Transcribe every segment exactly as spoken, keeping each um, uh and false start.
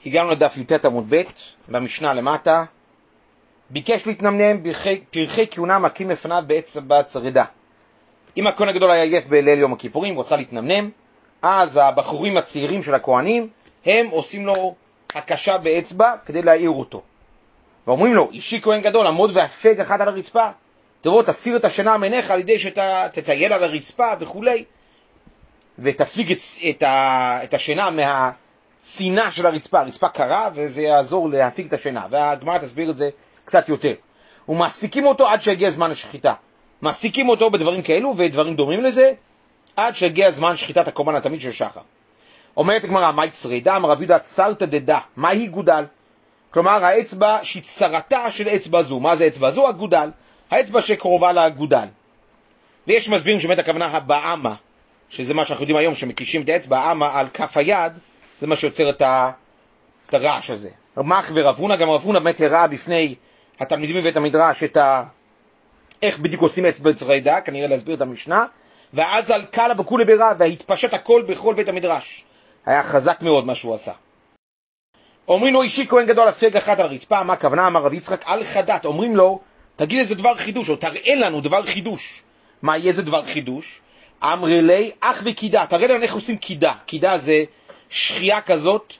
הגענו לדף י"ט עמוד ב' במשנה למטה. ביקש להתנמנם פרחי כהונה מקים לפניו באצבע צרדה. אם הכהן הגדול היה עייף בליל יום הכיפורים, רוצה להתנמנם, אז הבחורים הצעירים של הכהנים הם עושים לו הקשה באצבע כדי להעיר אותו. ואומרים לו, אישי כהן גדול, עמוד והפג אחת על הרצפה. תבוא, תסיר את השינה מעיניך על ידי שתטייל על הרצפה וכו'. ותפיג את, את, ה, את השינה מהצינה של הרצפה. הרצפה קרה וזה יעזור להפיג את השינה. והגמרא תסביר את זה קצת יותר. ומעסיקים אותו עד שיגיע זמן השחיטה. מעסיקים אותו בדברים כאלו ודברים דומים לזה, עד שיגיע זמן שחיטת הקורבן התמיד של שחר. אומרת הגמרא, מהי צרדה? אמר רב יהודה, צרתא דדה. מהי גודל? כלומר, האצבע שהיא צרתה של אצבע זו. מה זה אצבע זו? הגודל. האצבע שקרובה לגודל. ויש מסבירים שבאמת הכוונה הבאמה, שזה מה שאנחנו יודעים היום, שמקישים את האצבע, האמה על כף היד, זה מה שיוצר את, ה... את הרעש הזה. רמ"ח ורב הונא, גם רב הונא באמת הראה בפני התלמידים בבית המדרש את ה... איך בדיוק עושים אצבע צרדה, כנראה להסביר את המשנה, ואז על קלה וכולי ברע, והתפשט הכל בכל בית המדרש. היה חזק מאוד מה שהוא עשה. אומרים לו, אישי כהן גדול הפג אחת על הרצפה, מה הכוונה? אמר רב יצחק, על חדת. אומרים לו, תגיד איזה דבר חידוש, או תראה לנו דבר חידוש. מה יהיה זה דבר חידוש? אמרי לי, אח וקידה. תראה לנו איך עושים קידה. קידה זה שחייה כזאת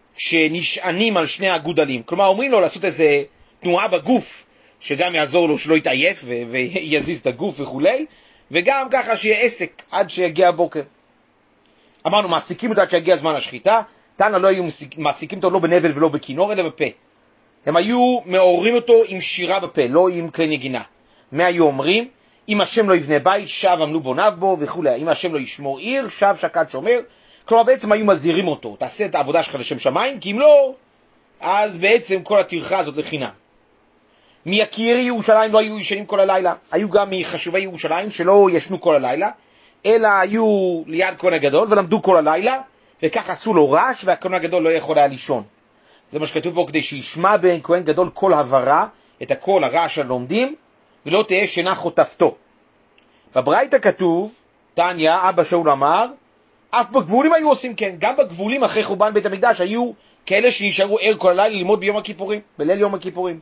שנשענים על שני הגודלים. כלומר, אומרים לו לעשות איזה תנועה בגוף, שגם יעזור לו שלא יתעייף ו- ויזיז את הגוף וכו', וגם ככה שיהיה עסק עד שיגיע הבוקר. אמרנו, מעסיקים אותו עד שיגיע זמן השחיטה. תנא לא היו מעסיקים אותו לא בנבל ולא בכינור, אלא בפה. הם היו מעוררים אותו עם שירה בפה, לא עם כלי נגינה. מה היו אומרים? אם השם לא יבנה בית, שב עמלו בוניו בו וכו'. אם השם לא ישמור עיר, שב שקד שומר. כלומר, בעצם היו מזהירים אותו. תעשה את העבודה שלך לשם שמיים, כי אם לא, אז בעצם כל הטרחה הזאת לחינם. מיקירי ירושלים לא היו ישנים כל הלילה. היו גם מחשובי ירושלים שלא ישנו כל הלילה, אלא היו ליד כהן הגדול ולמדו כל הלילה, וכך עשו לו רעש, והכהן הגדול לא יכול היה לישון. זה מה שכתוב פה, כדי שישמע בין כהן גדול כל הברה, את הכל הרעש הלומדים, ולא תהיה שינה חוטפתו. בברייתא כתוב, תניא, אבא שאול אמר, אף בגבולים היו עושים כן. גם בגבולים אחרי חורבן בית המקדש היו כאלה שנשארו ער כל הלילה ללמוד ביום הכיפורים, בליל יום הכיפורים.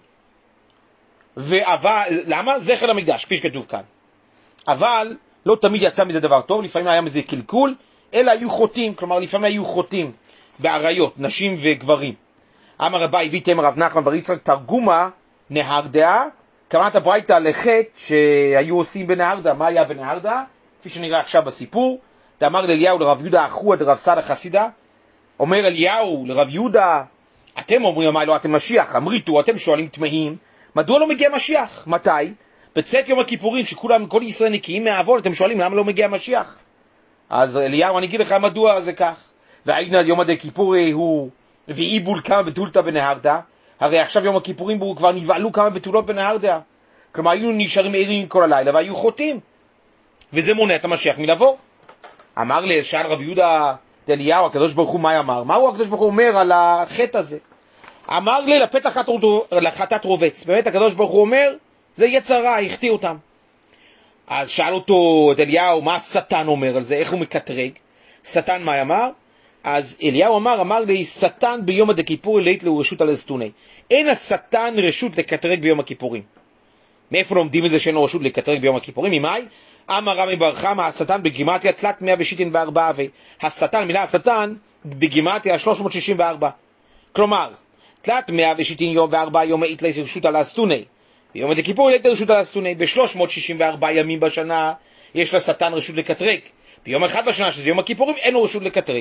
אבל, למה? זכר למקדש, כפי שכתוב כאן. אבל לא תמיד יצא מזה דבר טוב, לפעמים היה מזה קלקול, אלא היו חוטאים, כלומר לפעמים היו חוטאים בעריות, נשים וגברים. אמר רבי הביא תמר רב נחמן בר יצחק תרגומה נהרדעה, כוונת הברייתא לחטא שהיו עושים בנהרדה. מה היה בנהרדה? כפי שנראה עכשיו בסיפור. תאמר לאליהו לרב יהודה אחוה דרב סאדא חסידה, אומר אליהו לרב יהודה, אתם אומרים מה לא אתם משיח, אמריתו, אתם שואלים תמהים, מדוע לא מגיע משיח? מתי? בצאת יום הכיפורים שכולם, כל ישראל נקיים מהעוון, אתם שואלים למה לא מגיע משיח? אז אליהו, אני אגיד לך מדוע זה כך. והעידנא יום עדי כיפורי הוא ואיבול כמה בתולתא בנהרדה, הרי עכשיו יום הכיפורים בו כבר נבעלו כמה בתולות בנהרדה. כלומר, היו נשארים ערים כל הלילה והיו חוטאים. וזה מונע את המשיח מלבוא. אמר לי, שאל רב יהודה את אליהו, הקדוש ברוך הוא מה אמר? מהו הקדוש ברוך הוא אומר על החטא הזה? אמר לי, לפתח לחטאת רובץ. באמת הקדוש ברוך הוא אומר, זה יצרה, החטיא אותם. אז שאל אותו את אליהו, מה השטן אומר על זה? איך הוא מקטרג? שטן מה אמר? אז אליהו אמר, אמר לי, שטן ביום הדכיפורי לית לו רשות על אסתוני. אין השטן רשות לקטרג ביום הכיפורים. מאיפה לומדים את זה שאין לו רשות לקטרג ביום הכיפורים? ממאי? אמר רמי בר חמא, השטן בגימטריה תלת מאה ושישים וארבע ו... השטן, מילה השטן, בגימטריה שלוש מאות שישים וארבע. כלומר, תלת מאה ושישים וארבע יום אית לו רשות על אסתוני. ביום הדכיפורי לית לו רשות על אסתוני. ב-שלוש מאות שישים וארבע ימים בשנה יש לשטן רשות לקטרג. ביום אחד בשנה, שזה יום הכיפורים, אין לו רשות לקטרג.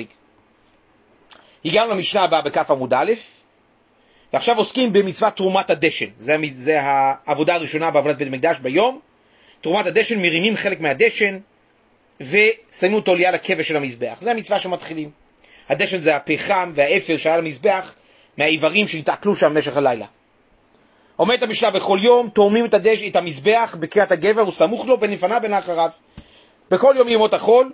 הגענו למשנה הבאה בכף עמוד א', ועכשיו עוסקים במצוות תרומת הדשן. זה, זה העבודה הראשונה בעבודת בית המקדש ביום. תרומת הדשן, מרימים חלק מהדשן ושמים אותו ליד הכבש של המזבח. זה המצווה שמתחילים. הדשן זה הפחם והאפר שהיה למזבח מהעיברים שנתעכלו שם במשך הלילה. אומרת המשנה, בכל יום תורמים את, הדש, את המזבח בקריאת הגבר וסמוך לו בין לפניו בין לאחריו. בכל יום ימות החול,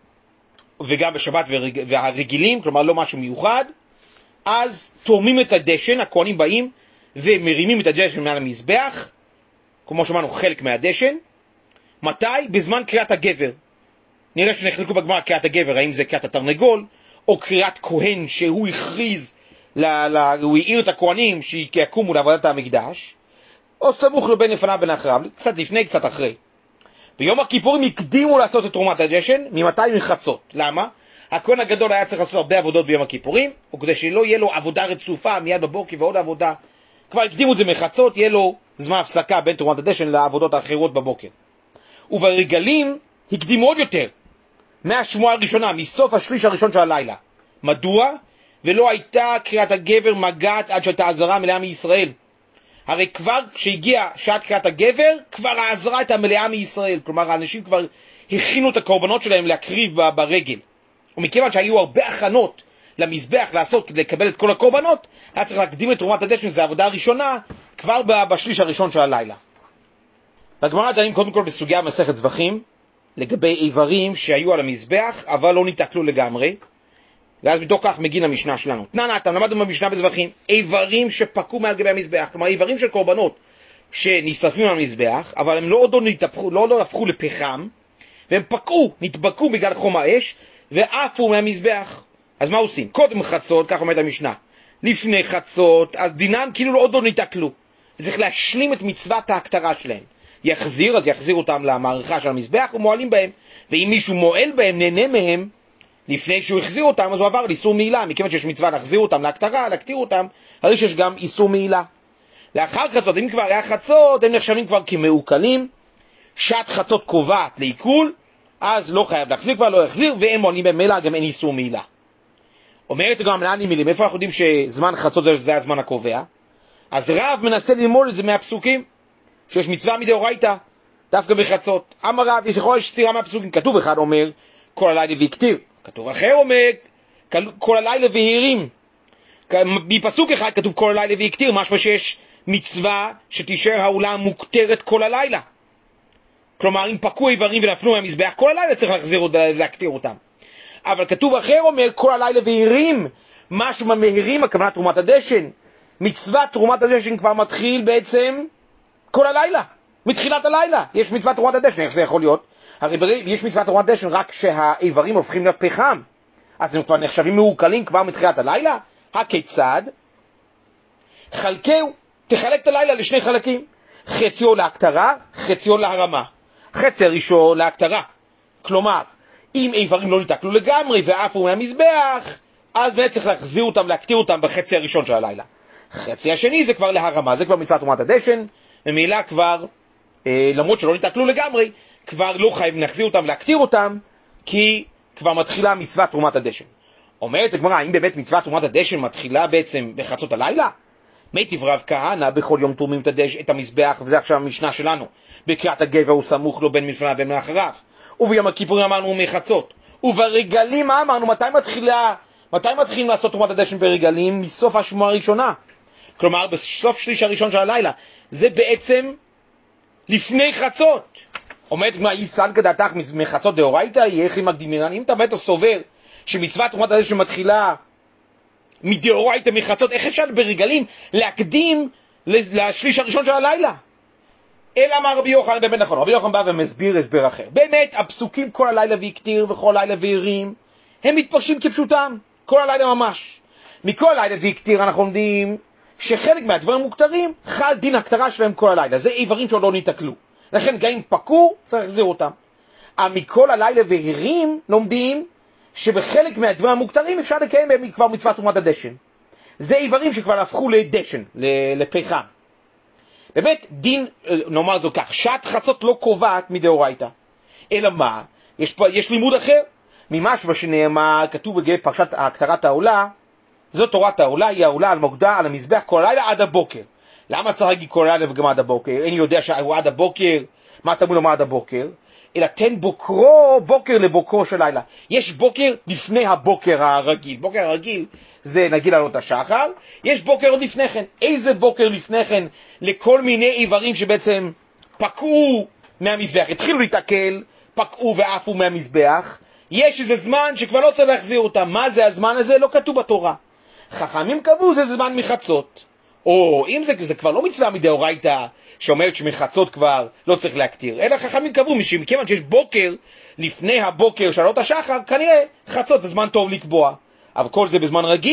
וגם בשבת והרג... והרגילים, כלומר לא משהו מיוחד, אז תורמים את הדשן, הכהנים באים ומרימים את הדשן מעל המזבח, כמו שאמרנו חלק מהדשן. מתי? בזמן קריאת הגבר. נראה שנחלקו בגמרא קריאת הגבר, האם זה קריאת התרנגול, או קריאת כהן שהוא הכריז ל, ל, הוא העיר את הכהנים שיקומו לעבודת המקדש, או סמוך לו בין לפניו בין אחריו, קצת לפני, קצת אחרי. ביום הכיפורים הקדימו לעשות את תרומת הדשן, ממתי? מחצות. למה? הכהן הגדול היה צריך לעשות הרבה עבודות ביום הכיפורים, וכדי שלא יהיה לו עבודה רצופה מיד בבוקר ועוד עבודה, כבר הקדימו את זה מחצות, יהיה לו זמן הפסקה בין תרומת הדשן לעבודות האחרות בבוקר. וברגלים הקדימו עוד יותר, מהשמועה הראשונה, מסוף השליש הראשון של הלילה. מדוע? ולא הייתה קריאת הגבר מגעת עד שהייתה עזרה מלאה מישראל. הרי כבר כשהגיעה שעת קריאת הגבר, כבר העזרה הייתה מלאה מישראל. כלומר, האנשים כבר הכינו את הקורבנות שלהם להקריב ברגל. ומכיוון שהיו הרבה הכנות למזבח לעשות כדי לקבל את כל הקורבנות, היה צריך להקדים את תרומת הדשן, זו העבודה הראשונה, כבר בשליש הראשון של הלילה. בגמרא דנים קודם כל בסוגיה מסכת זבחים, לגבי איברים שהיו על המזבח, אבל לא ניתקלו לגמרי, ואז מתוך כך מגיע המשנה שלנו. תנא נתן, למדנו במשנה בזבחים, איברים שפקו מעל גבי המזבח, כלומר איברים של קורבנות שנשרפים על המזבח, אבל הם לא עוד לא נתהפכו, לא עוד הפכו לפחם, והם פקעו, נתבקעו בגלל חום האש, ועפו מהמזבח. אז מה עושים? קודם חצות, כך אומרת המשנה, לפני חצות, אז דינם כאילו עוד לא ניתקלו. צריך להשלים את מצוות ההקטרה שלהם. יחזיר, אז יחזיר אותם למערכה של המזבח ומועלים בהם. ואם מישהו מועל בהם, נהנה מהם, לפני שהוא החזיר אותם, אז הוא עבר לאיסור מעילה. מכיוון שיש מצווה להחזיר אותם להקטרה, להקטיר אותם, הרי שיש גם איסור מעילה. לאחר חצות, אם כבר היה חצות, הם נחשבים כבר כמעוקלים. שעת חצות קובעת לעיכול, אז לא חייב להחזיר כבר, לא יחזיר, ואין מועלים בהם מעילה, גם אין איסור מעילה. אומרת גם לאן מילים, איפה אנחנו יודעים שזמן חצות זה, זה הזמן הקובע? אז רב מנסה ללמוד את זה מהפסוקים, שיש מצווה מדאורייתא, דווקא בחצות. אמר רב, יש יכול יש סתירה מהפסוקים, כתוב אחד אומר, כל הלילה ויקטיר, כתוב אחר אומר, כל הלילה והירים. מפסוק אחד כתוב כל הלילה ויקטיר, משמע שיש מצווה שתישאר העולם מוקטרת כל הלילה. כלומר, אם פקעו איברים ונפלו מהמזבח, כל הלילה צריך להחזיר ולהקטיר אותם. אבל כתוב אחר אומר, כל הלילה והירים, משהו מהמהירים, הכוונה תרומת הדשן. מצוות תרומת הדשן כבר מתחיל בעצם כל הלילה, מתחילת הלילה. יש מצוות תרומת הדשן, איך זה יכול להיות? הרי יש מצוות תרומת הדשן רק שהאיברים הופכים לפחם, אז הם כבר נחשבים מעוקלים כבר מתחילת הלילה. הכיצד? חלקהו, תחלק את הלילה לשני חלקים, חציו להקטרה, חציו להרמה. חצי הראשון להקטרה, כלומר, אם איברים לא ניתקלו לגמרי ועפו מהמזבח, אז באמת צריך להחזיר אותם, להקטיר אותם בחצי הראשון של הלילה. חצי השני זה כבר להרמה, זה כבר מצוות תרומת הדשן, ומילא כבר, אה, למרות שלא ניתקלו לגמרי, כבר לא חייב להחזיר אותם, להקטיר אותם, כי כבר מתחילה מצוות תרומת הדשן. אומרת הגמרא, האם באמת מצוות תרומת הדשן מתחילה בעצם בחצות הלילה? מיטיב רב כהנא, בכל יום תורמים את המזבח, וזה עכשיו המשנה שלנו. בקריאת הגבר הוא סמוך לו בין מלפניו ובין מאחריו. וביום הכיפורים אמרנו מחצות. וברגלים מה אמרנו? מתי מתחילה, מתי מתחילים לעשות תרומת הדשן ברגלים? מסוף השמועה הראשונה. כלומר, בסוף שליש הראשון של הלילה. זה בעצם לפני חצות. אומרת מה, יסד כדעתך מחצות דאורייתא, איך היא מקדימינן? אם אתה בטח סובר שמצוות תרומת הדשן מתחילה מדאורייתא מחצות, איך אפשר ברגלים להקדים לשליש הראשון של הלילה? אלא אמר רבי יוחנן באמת נכון, רבי יוחנן בא ומסביר הסבר אחר. באמת, הפסוקים כל הלילה ויקטיר וכל לילה וירים, הם מתפרשים כפשוטם, כל הלילה ממש. מכל הלילה ויקטיר אנחנו לומדים שחלק מהדברים מוקטרים, חל דין הקטרה שלהם כל הלילה. זה איברים שעוד לא ניתקלו. לכן גם אם פקעו, צריך להחזיר אותם. אבל מכל הלילה וירים לומדים שבחלק מהדברים המוקטרים אפשר לקיים בהם כבר מצוות תרומת הדשן. זה איברים שכבר הפכו לדשן, לפחם. באמת, דין, נאמר זו כך, שעת חצות לא קובעת מדאורייתא. אלא מה? יש, יש לימוד אחר. ממשהו שנאמר, כתוב בגבי פרשת הקטרת העולה, זו תורת העולה, היא העולה על מוקדה, על המזבח כל הלילה עד הבוקר. למה צריך להגיד כל הלילה וגם עד הבוקר? אני יודע שהוא עד הבוקר, מה תמוד לומר עד הבוקר? אלא תן בוקרו, בוקר לבוקרו של לילה. יש בוקר לפני הבוקר הרגיל. בוקר הרגיל זה נגיד עלות השחר. יש בוקר עוד לפני כן. איזה בוקר לפני כן לכל מיני איברים שבעצם פקעו מהמזבח. התחילו להתעכל, פקעו ועפו מהמזבח. יש איזה זמן שכבר לא צריך להחזיר אותם. מה זה הזמן הזה? לא כתוב בתורה. חכמים קבעו זה זמן מחצות. או אם זה, זה כבר לא מצווה מדאורייתא שאומרת שמחצות כבר לא צריך להקטיר, אלא חכמים קבעו משום כיוון שיש בוקר לפני הבוקר של עלות השחר, כנראה חצות זה זמן טוב לקבוע. אבל כל זה בזמן רגיל,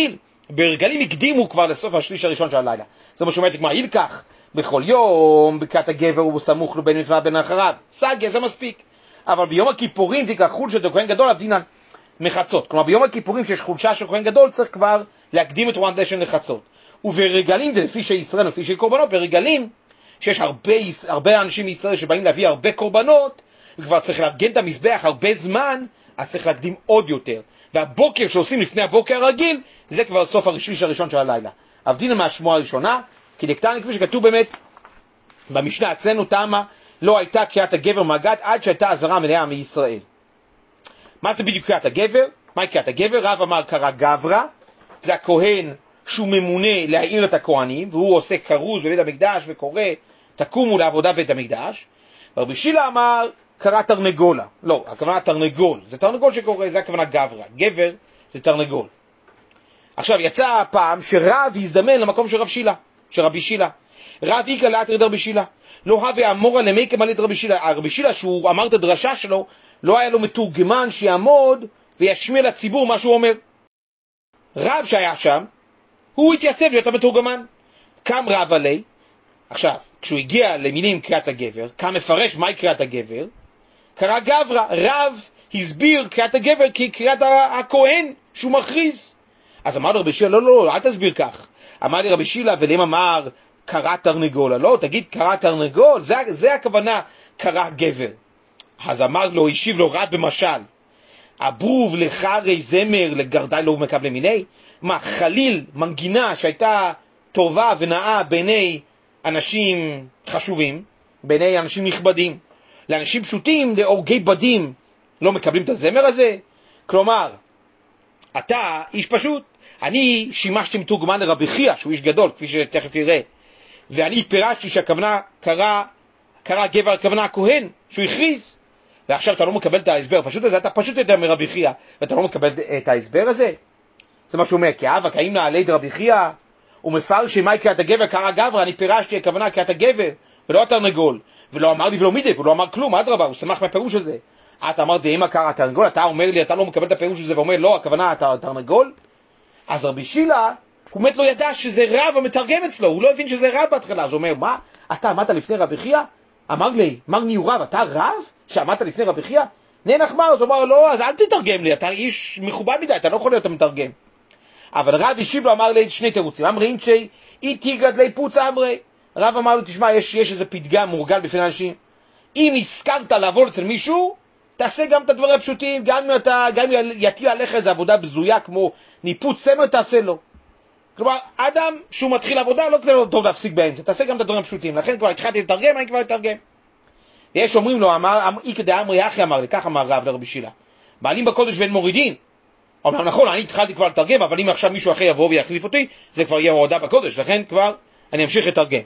ברגלים הקדימו כבר לסוף השליש הראשון של הלילה. זה מה שאומרת כמו הילקח, בכל יום, בקעת הגבר הוא סמוך לו בין מצווה בין אחריו. סגיה, זה מספיק. אבל ביום הכיפורים תיקח חולשה של כהן גדול, אבדינן מחצות. כלומר, ביום הכיפורים שיש חולשה של כהן גדול, צריך כבר להקדים את רואן דשן לחצות. וברגלים, זה לפי שישראל, לפי שקורבנות, ברגלים, שיש הרבה, הרבה אנשים מישראל שבאים להביא הרבה קורבנות, וכבר צריך לארגן את המזבח הרבה זמן, אז צריך להקדים עוד יותר. והבוקר שעושים לפני הבוקר הרגיל, זה כבר סוף השליש הראשון של הלילה. אבדינן מהשמועה הראשונה, כי דקטן, כפי שכתוב באמת, במשנה אצלנו תמה, לא הייתה קריאת הגבר מהגת עד שהייתה עזרה מלאה מישראל. מה זה בדיוק קריאת הגבר? מהי קריאת הגבר? רב אמר קרא גברא, זה הכהן שהוא ממונה להעיר את הכהנים, והוא עושה כרוז בבית המקדש וקורא, תקומו לעבודה בבית המקדש. ורבי שילה אמר קרא תרנגולה. לא, הכוונה תרנגול. זה תרנגול שקורא, זה הכוונה גברא. גבר זה תרנגול. עכשיו, יצא פעם שרב הזדמן למקום של רב שילה, של רבי שילה. רב איקה לאתר דרבי שילה. לא הווה אמורה למי כמלית רבי שילה. רבי שילה, שהוא אמר את הדרשה שלו, לא היה לו מתורגמן שיעמוד וישמיע לציבור מה שהוא אומר. רב שהיה שם, הוא התייצב להיות המתורגמן. קם רב עלי. עכשיו, כשהוא הגיע למילים קריאת הגבר, קם מפרש מהי קריאת הגבר, קרא גברא. רב הסביר קריאת הגבר כקריאת הכהן שהוא מכריז. אז אמר לו רבי שילה, לא, לא, לא, אל תסביר כך. אמר לי רבי שילה, ולמה אמר קרא תרנגולה? לא, תגיד קרא תרנגול, זה, זה הכוונה קרא גבר. אז אמר לו, השיב לו רד במשל, אברוב לחרי זמר לגרדי לא מקבל מיני? מה, חליל מנגינה שהייתה טובה ונאה בעיני אנשים חשובים, בעיני אנשים נכבדים, לאנשים פשוטים, לאורגי בדים, לא מקבלים את הזמר הזה? כלומר, אתה איש פשוט, אני שימשתי מתורגמן לרבי חייא, שהוא איש גדול, כפי שתכף יראה, ואני פירשתי שהכוונה קרא, קרא גבר, הכוונה הכהן, שהוא הכריז, ועכשיו אתה לא מקבל את ההסבר פשוט הזה, אתה פשוט יותר מרבי חייא, ואתה לא מקבל את ההסבר הזה. זה מה שהוא אומר, כי אבא, קיים נעלי דרבי חייא, הוא מפרש מהי קריאת הגבר, קרא גברא, אני פירשתי הכוונה קריאת הגבר, ולא התרנגול, ולא אמר לי ולא מידי, ולא אמר כלום, אדרבה, הוא שמח מהפירוש הזה. אתה אמר דהימה קרא תרנגול, אתה אומר לי, אתה לא מקבל את הפירוש הזה, ואומר לא, הכוונה התרנגול. אז רבי שילה, הוא באמת לא ידע שזה רב המתרגם אצלו, הוא לא הבין שזה רב בהתחלה, אז הוא אומר, מה, אתה עמדת לפני רבי חייא? אמר לי, אמר לי הוא רב, אתה רב שעמדת לפני רבי חייא? נהיה נחמר, אז הוא אמר, לא, אז אל תתרגם לי, אתה איש מכובד מדי, אתה לא יכול להיות המתרגם. אבל רב השיב לו, אמר לי שני תירוצים, אמר אינצ'י, איתי גדלי פוץ אמרי. רב אמר לו, תשמע, יש, יש איזה פתגם מורגל בפני אנשים, אם הזכרת לעבוד אצל מישהו, תעשה גם את הדברים הפשוטים, גם אם אתה, גם אם יטיל עליך איזו עבודה בזויה כמו ניפוץ סמר, תעשה לו. כלומר, אדם שהוא מתחיל עבודה, לא כלל טוב להפסיק באמצע, תעשה גם את הדברים הפשוטים. לכן כבר התחלתי לתרגם, אני כבר לתרגם. ויש אומרים לו, אמר, איקא דאמרי אחי אמר לי, כך אמר רב לרבי שילה, מעלים בקודש ואין מורידין. אומר, נכון, אני התחלתי כבר לתרגם, אבל אם עכשיו מישהו אחר יבוא ויחליף אותי, זה כבר יהיה הורדה בקודש, לכן כבר אני אמשיך לתרגם.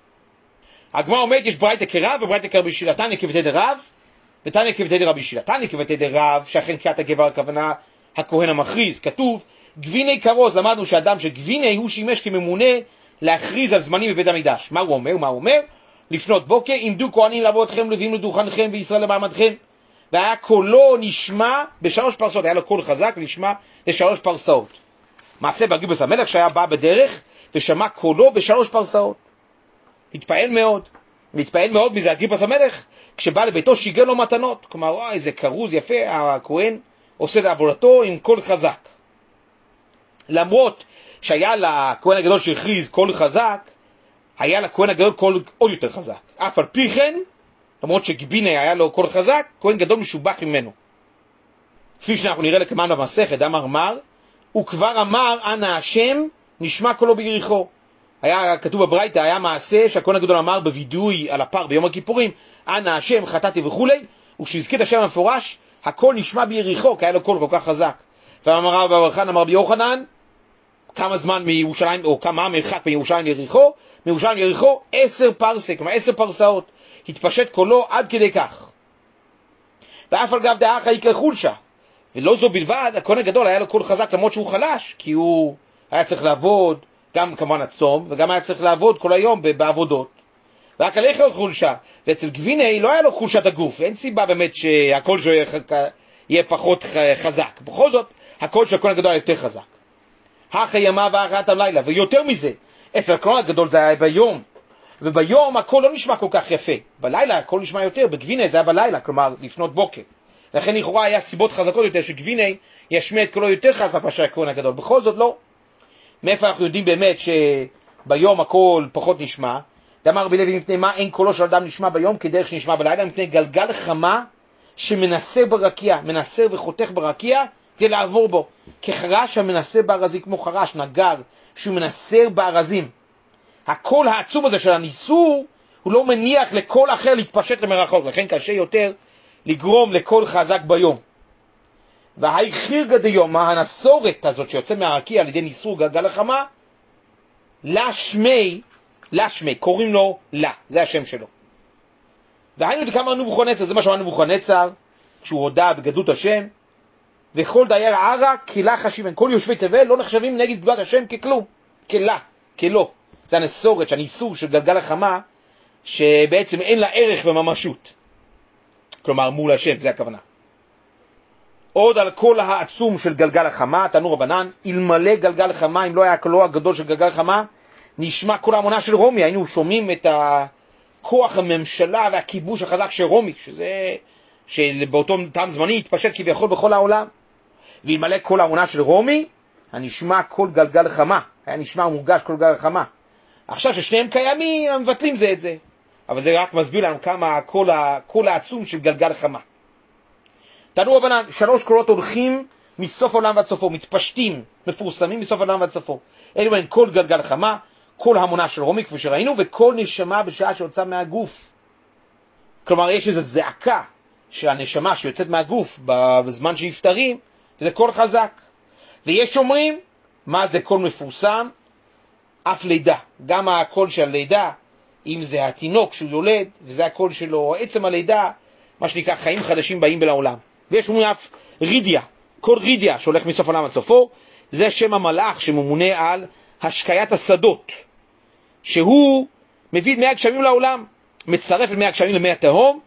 הגמרא אומרת, יש ברייתא כרב וברייתא כרבי שילה, תניא כבתי דרב ותניא כבתי דרבי שילה. תניא כבתי דרב, שאכן קריאת הגבר הכוונה הכהן המכריז, כתוב גביני כרוז, למדנו שאדם שגביני הוא שימש כממונה להכריז על זמנים בבית המקדש. מה הוא אומר? מה הוא אומר? לפנות בוקר, עמדו כהנים לבוא אתכם, לווים לדוכנכם וישראל למעמדכם. והיה קולו נשמע בשלוש פרסאות, היה לו קול חזק ונשמע לשלוש פרסאות. מעשה באגריפס המלך שהיה בא בדרך ושמע קולו בשלוש פרסאות. התפעל מאוד, והתפעל מאוד מזה אגריפס המלך, כשבא לביתו שיגר לו מתנות. כלומר, וואי, איזה כרוז יפה, הכהן עושה לעבודתו עם קול חזק. למרות שהיה לכהן הגדול שהכריז קול חזק, היה לכהן הגדול קול עוד יותר חזק. אף על פי כן, למרות שגביני היה לו קול חזק, כהן גדול משובח ממנו. כפי שאנחנו נראה לכמן במסכת, אמר מר, הוא כבר אמר, אנא השם, נשמע קולו ביריחו. היה כתוב בברייתא, היה מעשה שהכהן הגדול אמר בווידוי על הפר ביום הכיפורים, אנא השם, חטאתי וכולי, וכשהזכיר את השם המפורש, הקול נשמע ביריחו, כי היה לו קול כל כך חזק. ואמר רב בר חנא, אמר רבי יוחנן, כמה זמן מירושלים, או כמה המרחק מירושלים ליריחו? מירושלים ליריחו עשר פרסק, כלומר עשר פרסאות. התפשט קולו עד כדי כך. ואף על גב דאחא איקרא חולשה. ולא זו בלבד, הכהן הגדול היה לו קול חזק למרות שהוא חלש, כי הוא היה צריך לעבוד, גם כמובן הצום, וגם היה צריך לעבוד כל היום בעבודות. רק על איכר חולשה. ואצל גביני לא היה לו חולשת הגוף, אין סיבה באמת שהקול שלו יהיה פחות חזק. בכל זאת, הקול של הכהן הגדול היה יותר חזק. אחרי ימה ואחת הלילה, ויותר מזה, אצל הכהן הגדול זה היה ביום, וביום הכל לא נשמע כל כך יפה, בלילה הכל נשמע יותר, בגביני זה היה בלילה, כלומר לפנות בוקר. לכן לכאורה היה סיבות חזקות יותר שגביני ישמיע את קולו יותר חזק מאשר הכהן הגדול, בכל זאת לא. מאיפה אנחנו יודעים באמת שביום הכל פחות נשמע? דאמר רבי לוי, מפני מה אין קולו של אדם נשמע ביום כדרך שנשמע בלילה? מפני גלגל חמה שמנסה ברקיע, מנסה וחותך ברקיע כדי לעבור בו. כחרש המנסה בארזים, כמו חרש, נגר, שהוא מנסר בארזים. הקול העצום הזה של הניסור, הוא לא מניח לקול אחר להתפשט למרחוק, לכן קשה יותר לגרום לקול חזק ביום. והי חירגא דיומא, הנסורת הזאת שיוצא מהרקיע על ידי ניסור גלגל החמה, לה שמי, לה שמי, קוראים לו לה, זה השם שלו. והיינו דקאמר נבוכדנצר, זה מה שאמר נבוכדנצר, כשהוא הודה בגדלות השם, וכל דייר ערה כלה חשיבן, כל יושבי תבל לא נחשבים נגד גדולת השם ככלום, כלה, כלא. זה הנסורת, הניסור של גלגל החמה, שבעצם אין לה ערך וממשות. כלומר, מול השם, זה הכוונה. עוד על כל העצום של גלגל החמה, תנו רבנן, אלמלא גלגל החמה, אם לא היה הקולו הגדול של גלגל החמה, נשמע כל המונה של רומי, היינו שומעים את הכוח הממשלה והכיבוש החזק של רומי, שזה, שבאותו טעם זמני התפשט כביכול בכל העולם. ואלמלא כל המונה של רומי, הנשמע כל גלגל החמה, היה נשמע ומורגש כל גלגל החמה. עכשיו ששניהם קיימים, הם מבטלים זה את זה. אבל זה רק מסביר לנו כמה הקול, הקול העצום של גלגל החמה. תנו רבנן, שלוש קולות הולכים מסוף העולם ועד סופו, מתפשטים, מפורסמים מסוף העולם ועד סופו. אלו הן כל גלגל החמה, כל המונה של רומי, כפי שראינו, וכל נשמה בשעה שיוצא מהגוף. כלומר, יש איזו זעקה של הנשמה שיוצאת מהגוף בזמן שנפטרים, וזה קול חזק. ויש אומרים, מה זה קול מפורסם? אף לידה. גם הקול של הלידה, אם זה התינוק שהוא יולד, וזה הקול שלו, עצם הלידה, מה שנקרא חיים חדשים באים לעולם. ויש אומרים אף רידיה, קול רידיה שהולך מסוף העולם עד סופו, זה שם המלאך שממונה על השקיית השדות, שהוא מביא את מי הגשמים לעולם, מצרף את מי הגשמים למי התהום,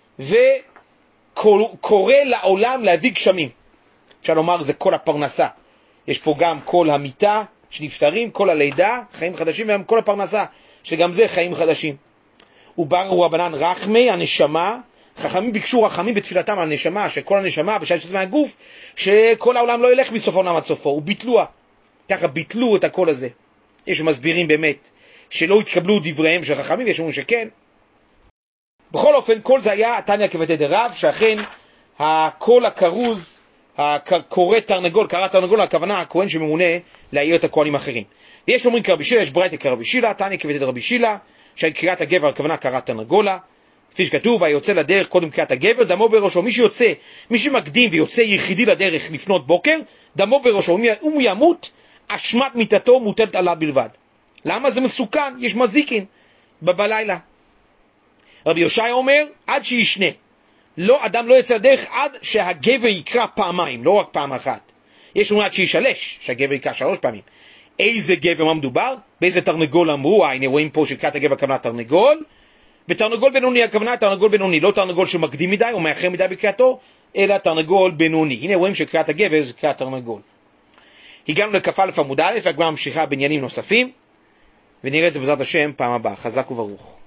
וקורא לעולם להביא גשמים. אפשר לומר, זה כל הפרנסה. יש פה גם כל המיטה שנפטרים, כל הלידה, חיים חדשים, וגם כל הפרנסה, שגם זה חיים חדשים. וברו רבנן רחמי, הנשמה, חכמים ביקשו רחמים בתפילתם על הנשמה, שכל הנשמה בשעה שיוצאת מהגוף, שכל העולם לא ילך מסוף העולם עד סופו, וביטלוה. ככה ביטלו את הכל הזה. יש מסבירים באמת שלא התקבלו דבריהם של חכמים, ויש אומרים שכן. בכל אופן, כל זה היה תניא כבתי דרב, שאכן הקול הכרוז, הקורא תרנגול, קרא תרנגול, הכוונה הכהן שממונה להעיר את הכהנים האחרים. ויש אומרים כרבי שילה, יש ברייתא כרבי שילה, תניא כבתי דרבי שילה, שקריאת הגבר, הכוונה קרא תרנגולה, כפי שכתוב, היוצא לדרך קודם קריאת הגבר, דמו בראשו. מי שיוצא, מי שמקדים ויוצא יחידי לדרך לפנות בוקר, דמו בראשו. אם הוא ימות, אשמת מיתתו מוטלת עליו בלבד. למה? זה מסוכן, יש מזיקין בלילה. רבי יושעיה אומר, עד שישנה. לא, אדם לא יוצא לדרך עד שהגבר יקרא פעמיים, לא רק פעם אחת. יש אומרים עד שישלש, שהגבר יקרא שלוש פעמים. איזה גבר, מה מדובר? באיזה תרנגול אמרו? הנה רואים פה שקריאת הגבר הכוונה תרנגול, ותרנגול בינוני הכוונה תרנגול בינוני, לא תרנגול שמקדים מדי או מאחר מדי בקריאתו, אלא תרנגול בינוני. הנה רואים שקריאת הגבר זה קריאת תרנגול. הגענו לכ"א עמוד א', והגמרא ממשיכה בעניינים נוספים, ונראה את זה בעזרת השם פעם הבאה. חזק וברוך.